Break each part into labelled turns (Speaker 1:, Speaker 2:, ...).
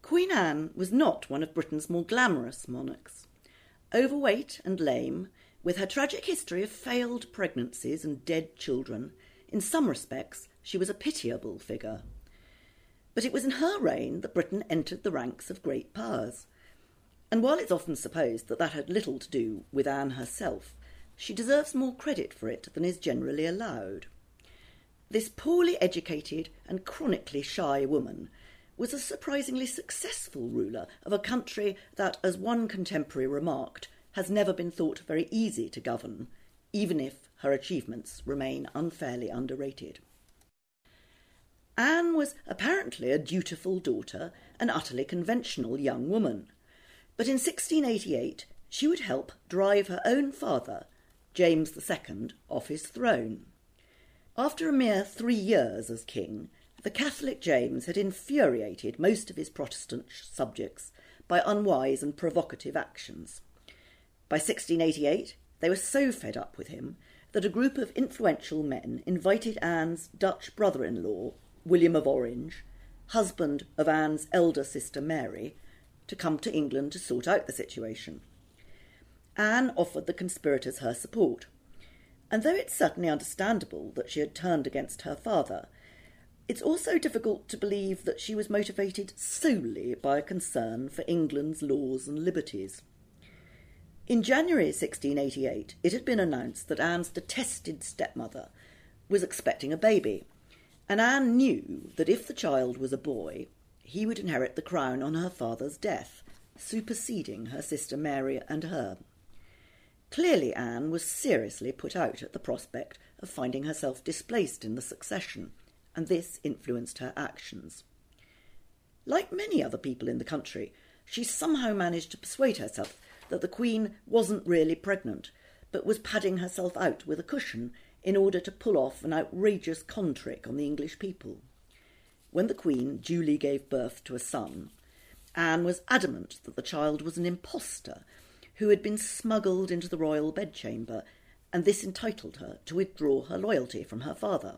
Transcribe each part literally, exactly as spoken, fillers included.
Speaker 1: Queen Anne was not one of Britain's more glamorous monarchs. Overweight and lame, with her tragic history of failed pregnancies and dead children, in some respects she was a pitiable figure. But it was in her reign that Britain entered the ranks of great powers. And while it's often supposed that that had little to do with Anne herself, she deserves more credit for it than is generally allowed. This poorly educated and chronically shy woman was a surprisingly successful ruler of a country that, as one contemporary remarked, has never been thought very easy to govern, even if her achievements remain unfairly underrated. Anne was apparently a dutiful daughter, an utterly conventional young woman. But in sixteen eighty-eight she would help drive her own father, James the Second, off his throne. After a mere three years as king, the Catholic James had infuriated most of his Protestant subjects by unwise and provocative actions. By sixteen eighty-eight they were so fed up with him that a group of influential men invited Anne's Dutch brother-in-law, William of Orange, husband of Anne's elder sister Mary, to come to England to sort out the situation. Anne offered the conspirators her support, and though it's certainly understandable that she had turned against her father, it's also difficult to believe that she was motivated solely by a concern for England's laws and liberties. In January sixteen eighty-eight, it had been announced that Anne's detested stepmother was expecting a baby, and Anne knew that if the child was a boy, he would inherit the crown on her father's death, superseding her sister Mary and her. Clearly Anne was seriously put out at the prospect of finding herself displaced in the succession, and this influenced her actions. Like many other people in the country, she somehow managed to persuade herself that the Queen wasn't really pregnant, but was padding herself out with a cushion in order to pull off an outrageous con trick on the English people. When the Queen duly gave birth to a son, Anne was adamant that the child was an impostor who had been smuggled into the royal bedchamber, and this entitled her to withdraw her loyalty from her father.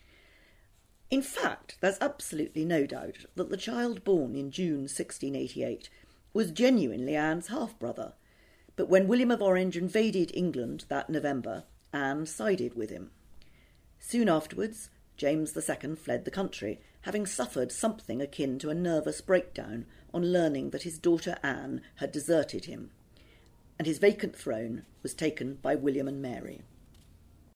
Speaker 1: In fact, there's absolutely no doubt that the child born in June sixteen eighty-eight was genuinely Anne's half-brother, but when William of Orange invaded England that November, Anne sided with him. Soon afterwards, James the Second fled the country, having suffered something akin to a nervous breakdown on learning that his daughter Anne had deserted him, and his vacant throne was taken by William and Mary.